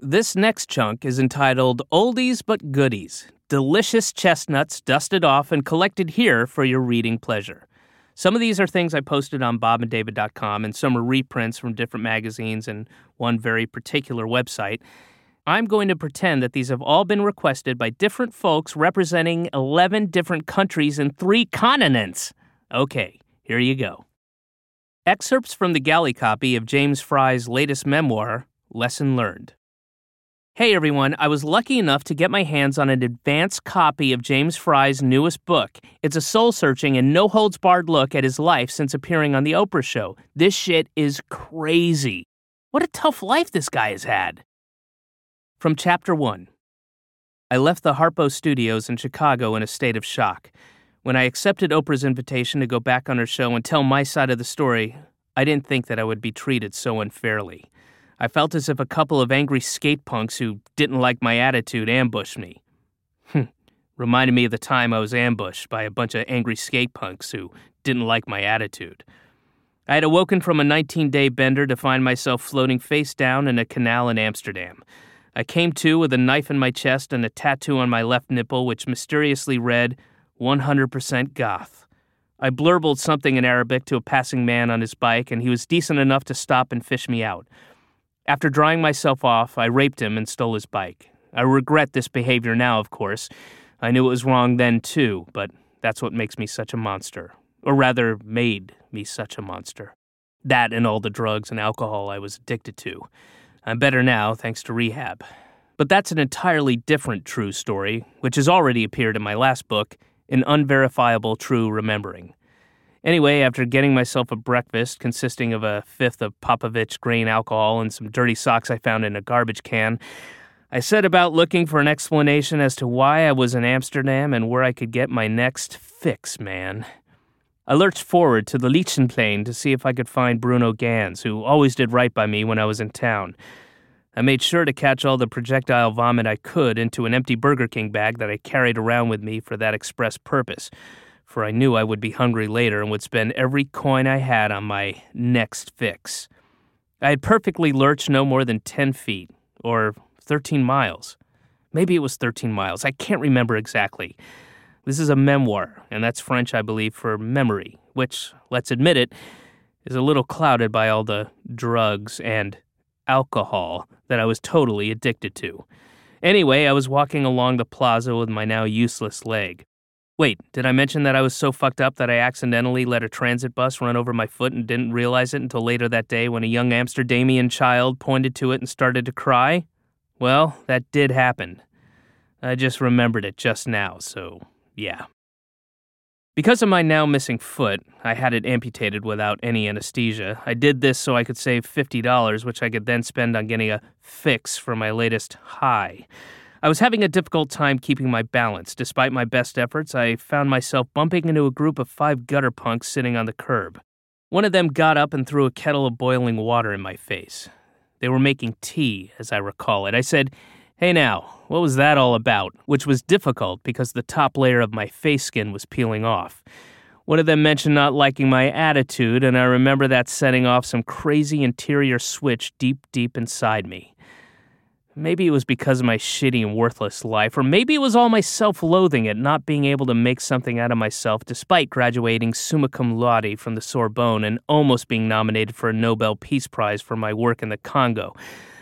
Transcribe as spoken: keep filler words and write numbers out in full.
This next chunk is entitled Oldies But Goodies, Delicious Chestnuts Dusted Off and Collected Here for Your Reading Pleasure. Some of these are things I posted on bob and david dot com, and some are reprints from different magazines and one very particular website. I'm going to pretend that these have all been requested by different folks representing eleven different countries and three continents. Okay, here you go. Excerpts from the galley copy of James Frye's latest memoir, Lesson Learned. Hey everyone, I was lucky enough to get my hands on an advanced copy of James Frye's newest book. It's a soul-searching and no-holds-barred look at his life since appearing on The Oprah Show. This shit is crazy. What a tough life this guy has had. From Chapter one. I left the Harpo Studios in Chicago in a state of shock. When I accepted Oprah's invitation to go back on her show and tell my side of the story, I didn't think that I would be treated so unfairly. I felt as if a couple of angry skate punks who didn't like my attitude ambushed me. Reminded me of the time I was ambushed by a bunch of angry skate punks who didn't like my attitude. I had awoken from a nineteen-day bender to find myself floating face down in a canal in Amsterdam. I came to with a knife in my chest and a tattoo on my left nipple which mysteriously read, one hundred percent goth. I blurbled something in Arabic to a passing man on his bike, and he was decent enough to stop and fish me out. After drying myself off, I raped him and stole his bike. I regret this behavior now, of course. I knew it was wrong then, too, but that's what makes me such a monster. Or rather, made me such a monster. That and all the drugs and alcohol I was addicted to. I'm better now, thanks to rehab. But that's an entirely different true story, which has already appeared in my last book, An Unverifiable True Remembering. Anyway, after getting myself a breakfast consisting of a fifth of Popovich grain alcohol and some dirty socks I found in a garbage can, I set about looking for an explanation as to why I was in Amsterdam and where I could get my next fix, man. I lurched forward to the Lichtenplein to see if I could find Bruno Gans, who always did right by me when I was in town. I made sure to catch all the projectile vomit I could into an empty Burger King bag that I carried around with me for that express purpose, for I knew I would be hungry later and would spend every coin I had on my next fix. I had perfectly lurched no more than ten feet, or thirteen miles. Maybe it was thirteen miles, I can't remember exactly. This is a memoir, and that's French, I believe, for memory, which, let's admit it, is a little clouded by all the drugs and alcohol that I was totally addicted to. Anyway, I was walking along the plaza with my now useless leg. Wait, did I mention that I was so fucked up that I accidentally let a transit bus run over my foot and didn't realize it until later that day when a young Amsterdamian child pointed to it and started to cry? Well, that did happen. I just remembered it just now, so yeah. Because of my now missing foot, I had it amputated without any anesthesia. I did this so I could save fifty dollars, which I could then spend on getting a fix for my latest high. I was having a difficult time keeping my balance. Despite my best efforts, I found myself bumping into a group of five gutter punks sitting on the curb. One of them got up and threw a kettle of boiling water in my face. They were making tea, as I recall it. I said, "Hey now, what was that all about?" Which was difficult because the top layer of my face skin was peeling off. One of them mentioned not liking my attitude, and I remember that setting off some crazy interior switch deep, deep inside me. Maybe it was because of my shitty and worthless life, or maybe it was all my self-loathing at not being able to make something out of myself despite graduating summa cum laude from the Sorbonne and almost being nominated for a Nobel Peace Prize for my work in the Congo.